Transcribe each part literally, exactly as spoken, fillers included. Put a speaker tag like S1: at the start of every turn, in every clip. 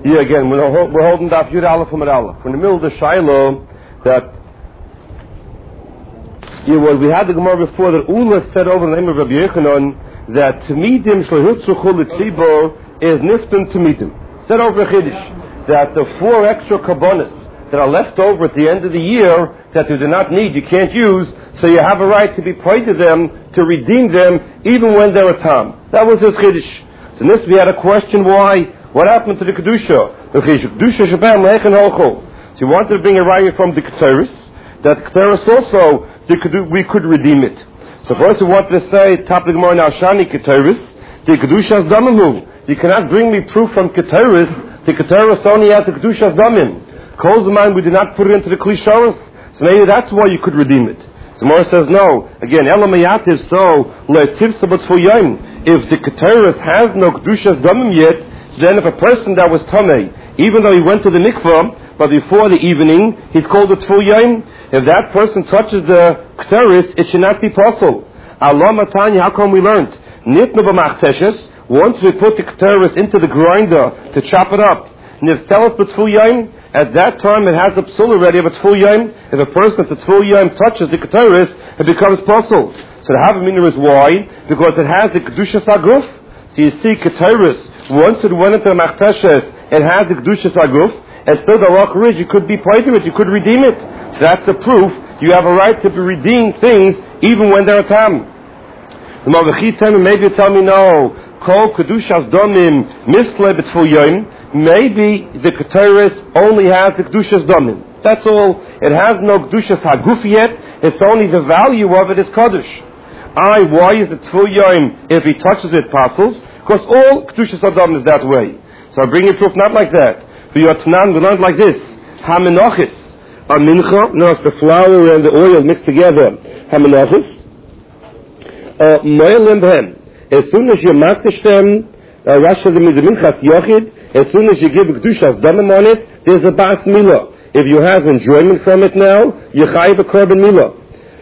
S1: Yeah, again, we're, hold, we're holding Daf Yud Aleph from Aleph. We're in the middle of the Shiloh that, yeah, well, we had the Gemara before that Ula said over the name of Rabbi Yechanan that Tamidim Shlohutzuchul Tzibor is Nifton Tamidim. Said over Chiddush that the four extra Kabbonis that are left over at the end of the year that you do not need, you can't use, so you have a right to be paid to them, to redeem them, even when they're a tam. That was his Chiddush. So in this we had a question why. What happened to the Kedusha? The Kedusha Shabbat Lechem Hochol. So he wanted to bring a raya from the Keteris, that Keteris also, the Kedu, we could redeem it. So first we wanted to say, Top the Gemara now, Shani Keteris, the Kedusha's Damahu. You cannot bring me proof from Keteris, the Keteris only has the Kedusha's Damim. Calls the mind, we did not put it into the Klisharis, so maybe that's why you could redeem it. So Mora says no. Again, Elamayativ, so, Le'tiv Sabat Fuyayim. If the Keteris has no Kedusha's Damim yet, so then if a person that was Tameh, even though he went to the mikvah, but before the evening, he's called a Tful Yaim, if that person touches the Keteris, it should not be possible. Allah Matanya, how come we learned? Nitna b'machteshes, once we put the Keteris into the grinder to chop it up, Nivstelet b'Tful Yaim, at that time it has a psul already of a Tful Yaim. If a person at the Tful Yaim touches the Keteris, it becomes possible. So the Havamina is why? Because it has the Kedushas Aguf. So you see Keteris, once it went into the Machteshes, it has the Kedushas Aguf, and still the Roch Ridge, you could be paid to it, you could redeem it. So that's a proof, you have a right to redeem things, even when they're a tam. The Mavachitem, maybe you tell me, no, Kol Kedushas Domim, Misle B'Tful Yom, maybe the Keteris only has the Kedushas Domim. That's all. It has no Kedushas Haguf yet, it's only the value of it is Kaddish. I, why is it Tful Yom if he touches it, passes? Because all Kedushas Adam is that way. So I bring you proof not like that. For your Tanan, we learned like this. Hamenochis. A mincha, no, it's the flour and the oil mixed together. Hamenochis. Moelim b'hem. As soon as you makdish them, Rashi the minchas yochid, as soon as you give Kedushas Damim on it, there's a bas milah. If you have enjoyment from it now, you chayiv a korban milah.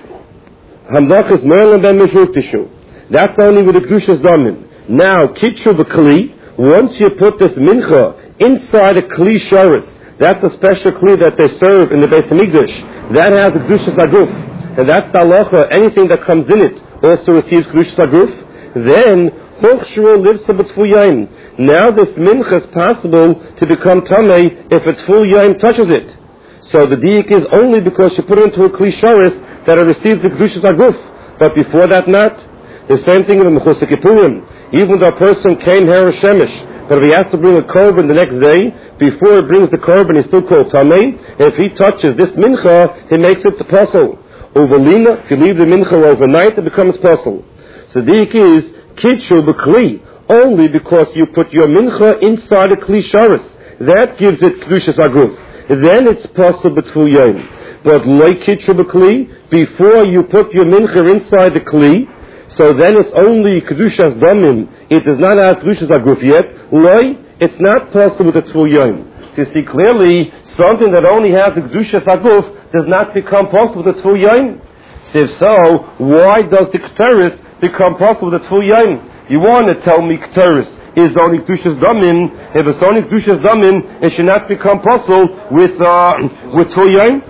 S1: Hamdachis Merlin ben Meshuktishu. That's only with the Kedushas Damim. Now, Kitchu b'Kli, once you put this mincha inside a Kli Shoris, that's a special Kli that they serve in the Beis HaMikdash, that has the Kedushas Aguf. And that's the halacha, anything that comes in it also receives Kedushas Aguf. Then, Hochshru lives to B'Tful Yaim. Now this mincha is possible to become Tameh if its Tful Yaim touches it. So the diik is only because you put it into a Kli Shoris that it receives the Kedushas Aguf. But before that not. The same thing in the Mechusar Kippurim. Even though a person came here Shemish, but if he has to bring a korban the next day, before he brings the korban he's still called Tameh. If he touches this mincha, he makes it the puzzle. Uvalina, if you leave the mincha overnight, it becomes puzzle. So the diik is Kitchu b'Kli, only because you put your mincha inside a Kli Shoris. That gives it Kedushas Aguf. Then it's possible B'Tful Yaim. But like Kitchu b'Kli, before you put your mincha inside the Kli, so then it's only Kedushas Damim. It does not have Kedushas Aguf yet. Loi, it's not possible with the Tful Yaim. You see clearly, something that only has the Kedushas Aguf does not become possible with the Tful Yaim. So if so, why does the Keteris become possible with the Tful Yaim? You want to tell me Keteris is only Kedushas Damim. If it's only Kedushas Damim, it should not become possible with uh, with Tful Yaim.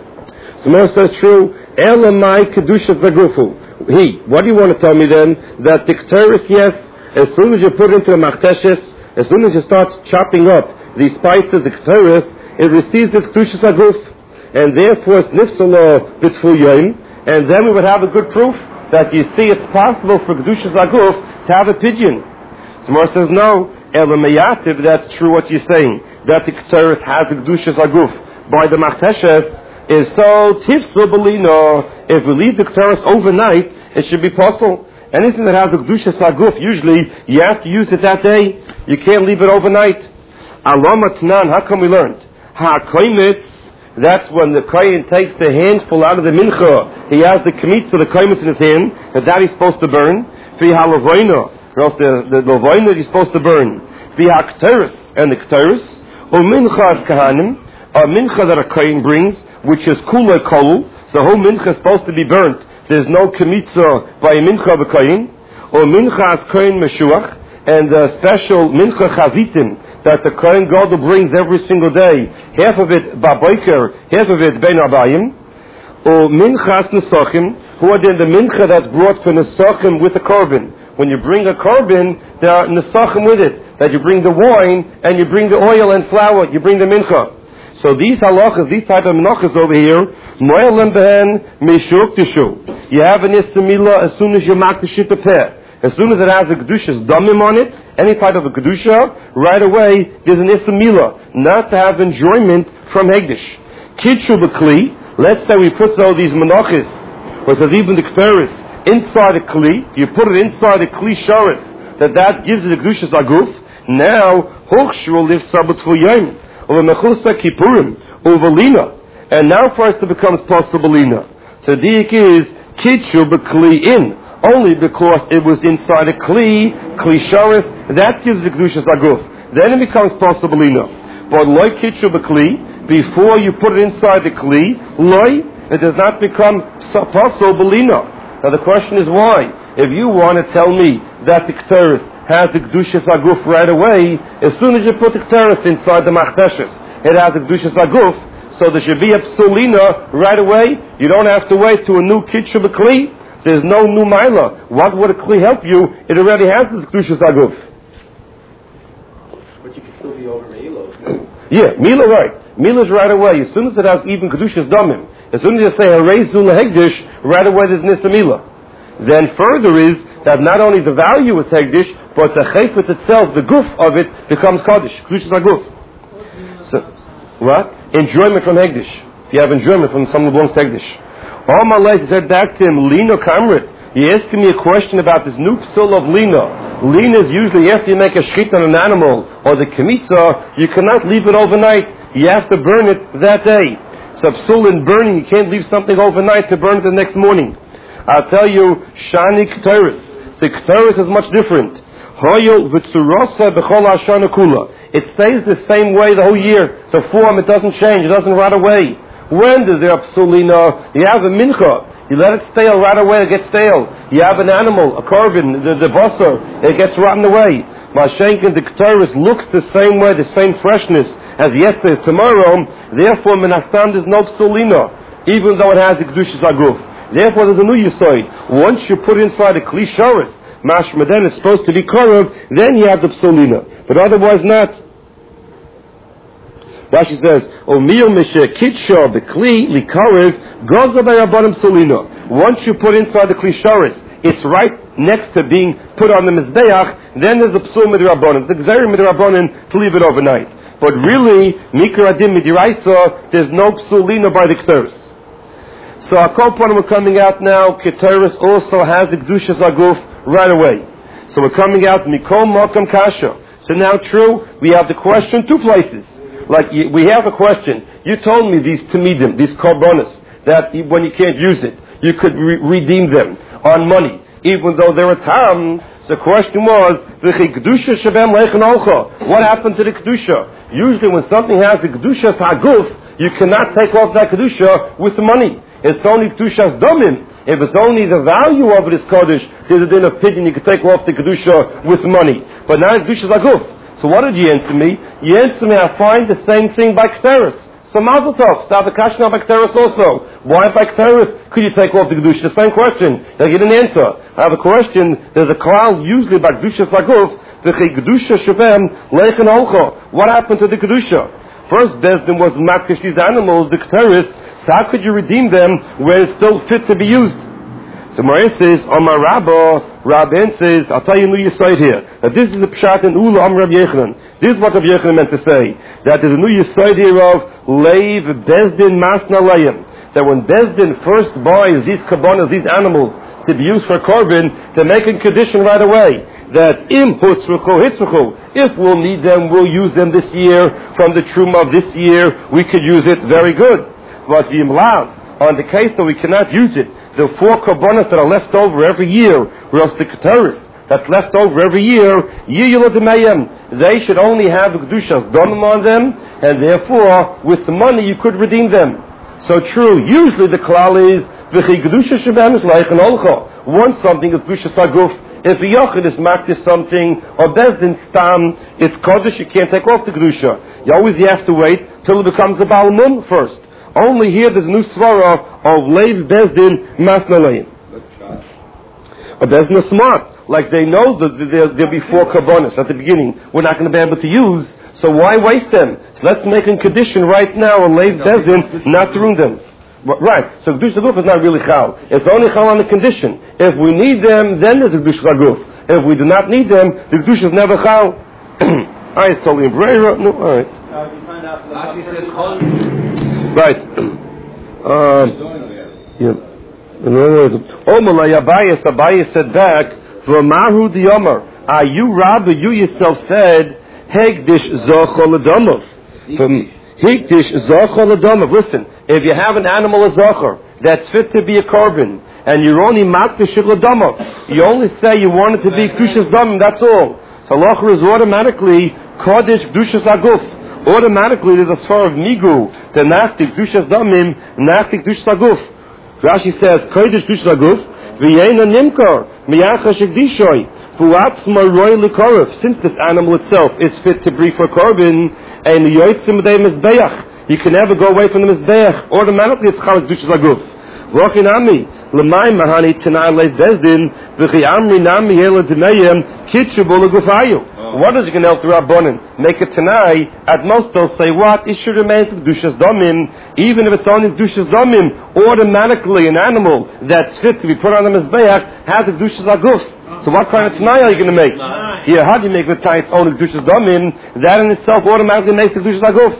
S1: So Moshe says true. Elamai Kedushas Agufu. He, what do you want to tell me then? That the Keteris, yes, as soon as you put it into the Machteshes, as soon as you start chopping up the spices, the Keteris, it receives its Kedushas Aguf, and therefore it's Nifsalo B'Tful Yaim, and then we would have a good proof that you see it's possible for Kedushas Aguf to have a pigeon. So Mor says no, Elamayativ, that's true what you're saying, that the Keteris has the Kedushas Aguf by the Machteshes, is so tifsa belino. If we leave the Keteris overnight, it should be possible. Anything that has a Kedushas Aguf, usually you have to use it that day. You can't leave it overnight. Alama Tanan, how come we learned? Ha-koimitz, that's when the kohen takes the handful out of the mincha. He has the kmitz of the koimitz in his hand, and that he's supposed to burn. Fi ha-lavoina, or else the, the lavoina he's supposed to burn. Fi ha-Keteris, and the Keteris. O mincha kahanim, a mincha that a kohen brings, which is kula kol, the whole mincha is supposed to be burnt. There's no kmitza by a mincha of a kohen. Or mincha as kohen meshuach, and the special mincha chazitim that the Kohen Gadol brings every single day, half of it baboiker, half of it bein abayim, or minchas nesachim, who are then the mincha that's brought for nesachim with a korban. When you bring a korban, there are nesachim with it, that you bring the wine, and you bring the oil and flour, you bring the mincha. So these halachas, these type of menachas over here, mo'elem behen meshuk tishu. You have an istamila as soon as you mark the shit peh. As soon as it has a kedusha's damim on it, any type of a kedusha, right away there's an istamila, not to have enjoyment from hegdish. Kitshu b'kli. Let's say we put all these menachas, or says even the kteris, inside a kli. You put it inside a kli sharis, that that gives it the kedusha's aguf. Now hochshul lives sabbat yom. Over Mechusa Kippurim, over Lina. And now first it becomes possible Lina. So the is Kitshu B'Kli in, only because it was inside a Kli, Kli Sharis, that gives the Kedushas Aguf. Then it becomes possible Lina. But Loi Kitshu B'Kli, before you put it inside the Kli, Loi, it does not become possible Lina. Now the question is why? If you want to tell me that the Keteris has the Kedushas Aguf right away, as soon as you put the Keteris inside the Machteshes, it has the Kedushas Aguf, so there should be a Psulina right away. You don't have to wait to a new Kitshu B'Kli. There's no new Maila. What would a Kli help you? It already has the Kedushas Aguf.
S2: But you can still be over Milo.
S1: Yeah, Mila right. Mila's right away. As soon as it has even Kedushas Damim, as soon as you say Harei Zul Hegdish, right away there's Nisa Mila. Then further is that not only the value is Hegdish, but the chayfetz itself, the guf of it, becomes Kaddish. Kedushas Aguf. So, what? Enjoyment from Hegdish. If you have enjoyment from someone who belongs to Hegdish. All my life said back to him, Lino Kamrit. He asked me a question about this new psul of Lino. Lino is usually after you make a shchit on an animal, or the kemitza, you cannot leave it overnight. You have to burn it that day. So psul in burning, you can't leave something overnight to burn it the next morning. I'll tell you, Shani K'teris. The K'teris is much different. It stays the same way the whole year. The form, it doesn't change. It doesn't rot away. When does there psulina? You have a mincha. You let it stale right away, it gets stale. You have an animal, a korban, the, the basar, it gets rotten away. Mashenkin, the K'teris looks the same way, the same freshness as yesterday, tomorrow. Therefore, menastam, there's no psulina, even though it has the Kedushas Aguf. Therefore, there's a new yisoid. Once you put it inside a kli sharis, mashmaden is supposed to be korov, then you have the psulina. But otherwise not. Rashi says, Omiyel mishe kitsha bekli likarev goza b'rabanim psulina. Once you put inside the kli sharis, it's right next to being put on the mizbeach, then there's a psul midrabanim. It's a gzerim midrabanim to leave it overnight. But really, mikra adim midiraisa, there's no psulina by the kteris. So our Kopanim are coming out now. Keteris also has the Kedushas Aguf right away. So we're coming out Mikom Makam Kasha. So now true, we have the question two places. Like we have a question. You told me these Tamidim, these Korbanos, that when you can't use it, you could re- redeem them on money, even though they're a tam. The question was, what happened to the Kedusha? Usually when something has the Kedushas Aguf, you cannot take off that Kedusha with the money. It's only Kedushas Domim. If it's only the value of it is Kodesh, there's a din of opinion you can take off the Kedusha with money. But now it's Kedushas Aguf. So what did you answer me? You answered me, I find the same thing by Keteris. So Mazel Tov, Stavakashna by Keteris also. Why by Keteris could you take off the Kedusha? The same question. Now you didn't answer. I have a question. There's a klal usually by Kedushas Aguf, the Kedusha Shavem, Leichen Olcha. What happened to the Kedusha? First, Bezdin was Makish these animals, the Keteris. So how could you redeem them where it's still fit to be used? So Maria says, Omar Rabba, Rabban says, I'll tell you a new yisoid here. Now this is a pshat in Ula Om Rab Yechanan. This is what Rab Yechanan meant to say. That there's a new yisoid here of Leiv Bezdin Masna Leim. That when Bezdin first buys these kabbanas, these animals, to be used for korban, to make a condition right away. That im hutzruchu hitzruchu. If we'll need them, we'll use them this year. From the truma of this year, we could use it very good. But the imlav, on the case that we cannot use it, the four korbanos that are left over every year, whereas the keteris that's left over every year, they should only have the kedushas donim on them, and therefore, with the money you could redeem them. So true, usually the klal is, once something is kedushas aguf, If a yochid is makdish something, or bezdin stam, it's kodesh, you can't take off the kedusha. You always you have to wait till it becomes a Baal Mum first. Only here there's a new svara of leiv bezdin masnaleim. But bezdin is smart. Like they know that there'll be four karbonis at the beginning. We're not going to be able to use, so why waste them? So let's make a condition right now and leiv bezdin not to ruin them. Right, so Kedush Laguf is not really Chal. It's only Chal on the condition. If we need them, then there's a Kedush Laguf. If we do not need them, the Kedush is never Chal. I is totally in Brera. No, alright. Right. Um, yeah. In other words, Omalay Abayas, Abayas said back, V'amahu Diyomer, are you Rabbi, you yourself said, Hegdish Zochol Adomov. Higdish Zochol Adomov. Listen, if you have an animal, a Zochor, that's fit to be a korban, and you're only Makdish Adomov, you only say you want it to be Kushas Domim, that's all. So Lochor is automatically Kodesh Kushas Aguf. Automatically there's a svar of Migu, the Nachtik Kushas Domim, Nachtik Kushas Aguf. Rashi says, Kodesh Kushas Aguf, V'yena Nimkar, Miyacha Shekdishoy, Fuatzma Roy Likorov, since this animal itself is fit to be for korban, and the Yoitzim Dei Mizbeach, you can never go away from the Mizbeach. Automatically it's Chalak Dushas Aguf. Rochin Ami, Lemay Mahani Tanai Leis Bezdin, V'chi Amri Nami Yela Demeyem, Kitchubu Lagufayu. What is it going to help the Rabbanim? Make a Tanai, at most they'll say what? It should remain to Dushas Domim, even if it's only Dushas Domim, automatically an animal that's fit to be put on the Mizbeach has a Dushas Aguf. So what kind of Tanai are you going to make? Yeah, how do you make the Tanai its own Dushas Domim? That in itself automatically makes the Dushas Aguf.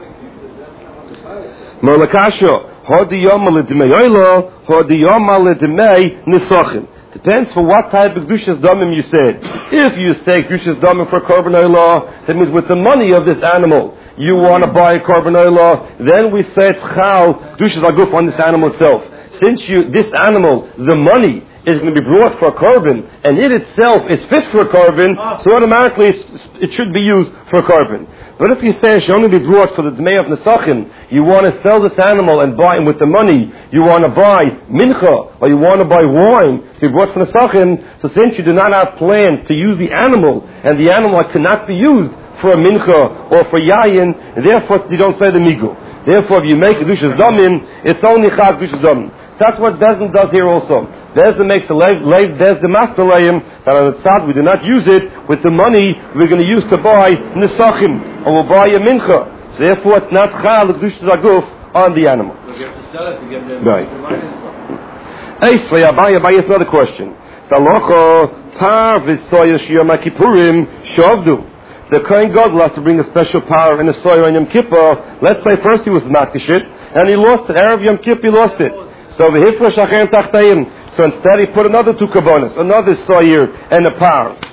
S1: Molakasho, Hodiyom Aledimei Oilo, Hodiyom Aledimei Nisochin. Depends for what type of Kedushas Domim you said. If you say Kedushas Domim for Korban Oilo, that means with the money of this animal, you want to buy a Korban Oilo, then we say it's Chal, Kedushas Aguf on this animal itself. Since you, this animal, the money, is going to be brought for a korban, and it itself is fit for a korban, so automatically it should be used for a korban. But if you say it should only be brought for the Dmei of Nesachim, you want to sell this animal and buy, and with the money, you want to buy mincha, or you want to buy wine to be brought for Nesachim, so since you do not have plans to use the animal, and the animal cannot be used for a mincha or for yayin, therefore you don't say the migu. Therefore, if you make a Kedushas Domim, it's only Chaz Kedushas Domim. So that's what Bezdin does here also. Bezdin makes a leiv Bezdin Mastalayim, that on the tzad we do not use it, with the money we're going to use to buy Nesachim, or we'll buy a mincha. So therefore it's not Chal, the Kedushas Aguf, on the animal.
S2: So you have to sell it to get them.
S1: Right. Eisvei Abaye, Abaye is another question. Salocho, Par V'soya Shiyom HaKippurim, Shovdu. The Kohen Gadol has to bring a special power in the soil on Yom Kippur. Let's say first he was Makdishit, and he lost it. Erev Yom Kippur, he lost it. So the Hifra Shachem Tachtayim. So instead he put another two kabbonis, another soyer and a power.